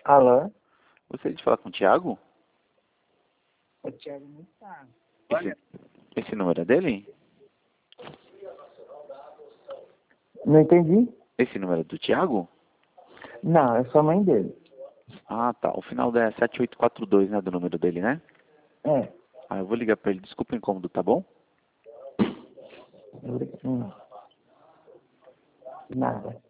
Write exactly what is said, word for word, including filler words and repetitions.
Alô? Gostaria de falar com o Thiago? O Thiago não está. Esse, esse número é dele? Não entendi? Esse número é do Thiago? Não, é só a mãe dele. Ah, tá. O final é sete oito quatro dois, né? Do número dele, né? É. Ah, eu vou ligar pra ele. Desculpa o incômodo, tá bom? Hum. Nada.